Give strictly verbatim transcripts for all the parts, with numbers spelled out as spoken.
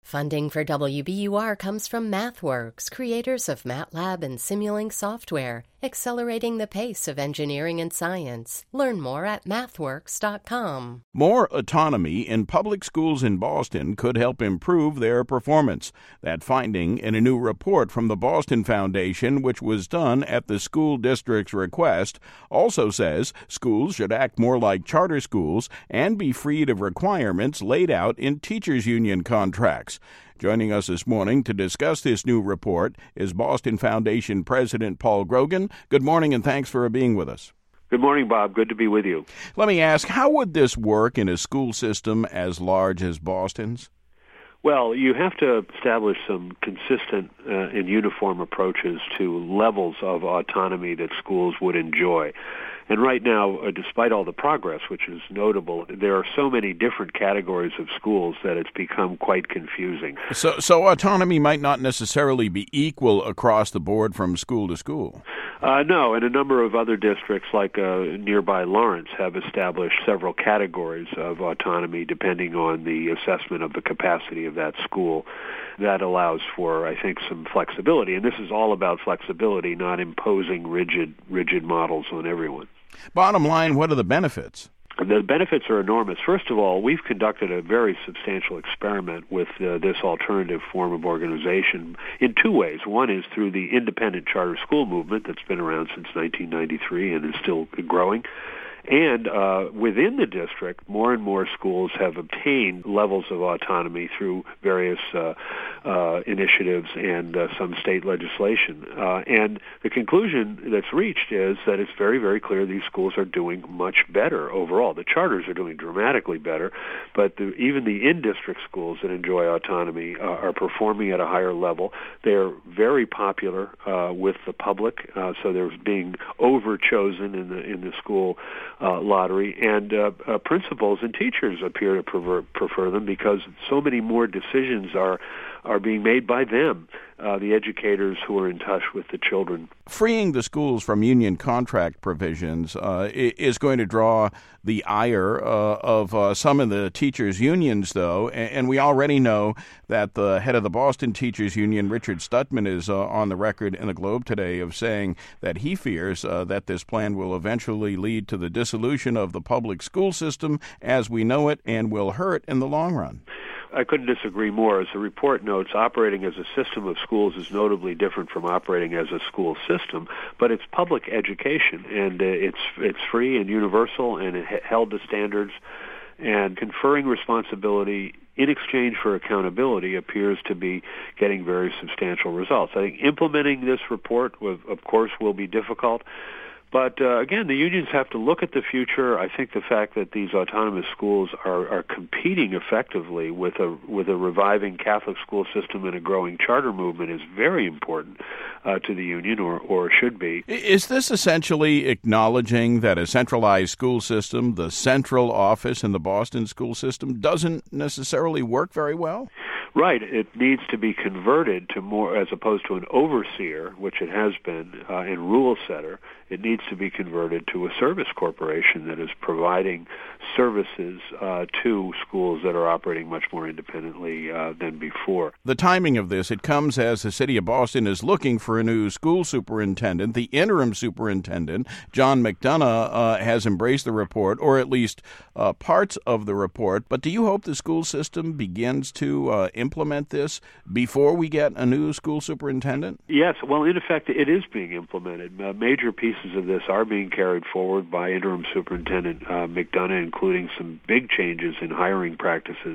Funding for W B U R comes from MathWorks, creators of MATLAB and Simulink software, accelerating the pace of engineering and science. Learn more at mathworks dot com. More autonomy in public schools in Boston could help improve their performance. That finding in a new report from the Boston Foundation, which was done at the school district's request, also says schools should act more like charter schools and be freed of requirements laid out in teachers' union contracts. Joining us this morning to discuss this new report is Boston Foundation President Paul Grogan. Good morning, and thanks for being with us. Good morning, Bob. Good to be with you. Let me ask, how would this work in a school system as large as Boston's? Well, you have to establish some consistent uh, and uniform approaches to levels of autonomy that schools would enjoy. And right now, uh, despite all the progress, which is notable, there are so many different categories of schools that it's become quite confusing. So, so autonomy might not necessarily be equal across the board from school to school. Uh, no, and a number of other districts, like uh, nearby Lawrence, have established several categories of autonomy depending on the assessment of the capacity of that school. That allows for, I think, some flexibility. And this is all about flexibility, not imposing rigid, rigid models on everyone. Bottom line, what are the benefits? The benefits are enormous. First of all, we've conducted a very substantial experiment with uh, this alternative form of organization in two ways. One is through the independent charter school movement that's been around since nineteen ninety-three and is still growing. And uh, within the district, more and more schools have obtained levels of autonomy through various uh, uh, initiatives and uh, some state legislation. Uh, and the conclusion that's reached is that it's very, very clear these schools are doing much better overall. The charters are doing dramatically better, but the, even the in-district schools that enjoy autonomy uh, are performing at a higher level. They're very popular uh, with the public, uh, so they're being over-chosen in the in the school Uh, lottery, and uh, uh, principals and teachers appear to prefer, prefer them because so many more decisions are are being made by them, uh, the educators who are in touch with the children. Freeing the schools from union contract provisions uh, is going to draw the ire uh, of uh, some of the teachers' unions, though, and we already know that the head of the Boston Teachers Union, Richard Stutman, is uh, on the record in the Globe today of saying that he fears uh, that this plan will eventually lead to the dissolution of the public school system as we know it and will hurt in the long run. I couldn't disagree more. As the report notes, operating as a system of schools is notably different from operating as a school system, but it's public education, and uh, it's it's free and universal, and it held to standards, and conferring responsibility in exchange for accountability appears to be getting very substantial results. I think implementing this report, of course, will be difficult. But, uh, again, the unions have to look at the future. I think the fact that these autonomous schools are, are competing effectively with a with a reviving Catholic school system and a growing charter movement is very important uh, to the union, or, or should be. Is this essentially acknowledging that a centralized school system, the central office in the Boston school system, doesn't necessarily work very well? Right. It needs to be converted to more, as opposed to an overseer, which it has been, uh, and rule setter. It needs to be converted to a service corporation that is providing services uh, to schools that are operating much more independently uh, than before. The timing of this, it comes as the city of Boston is looking for a new school superintendent. The interim superintendent, John McDonough, uh, has embraced the report, or at least uh, parts of the report. But do you hope the school system begins to uh, implement this before we get a new school superintendent? Yes. Well, in effect, it is being implemented. Uh, major pieces of this are being carried forward by interim superintendent uh, McDonough, including some big changes in hiring practices.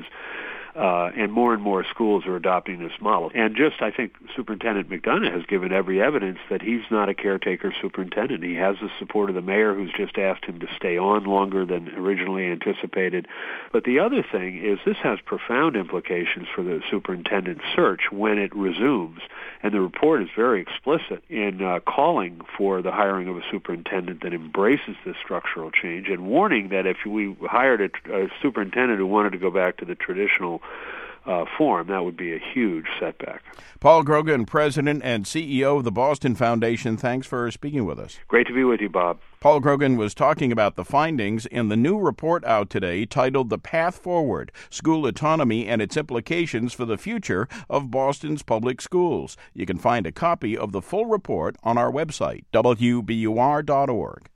Uh, and more and more schools are adopting this model. And just, I think, Superintendent McDonough has given every evidence that he's not a caretaker superintendent. He has the support of the mayor, who's just asked him to stay on longer than originally anticipated. But the other thing is this has profound implications for the superintendent search when it resumes. And the report is very explicit in uh, calling for the hiring of a superintendent that embraces this structural change and warning that if we hired a, a superintendent who wanted to go back to the traditional uh, form, that would be a huge setback. Paul Grogan, President and C E O of the Boston Foundation, thanks for speaking with us. Great to be with you, Bob. Paul Grogan was talking about the findings in the new report out today titled The Path Forward, School Autonomy and Its Implications for the Future of Boston's Public Schools. You can find a copy of the full report on our website, W B U R dot org.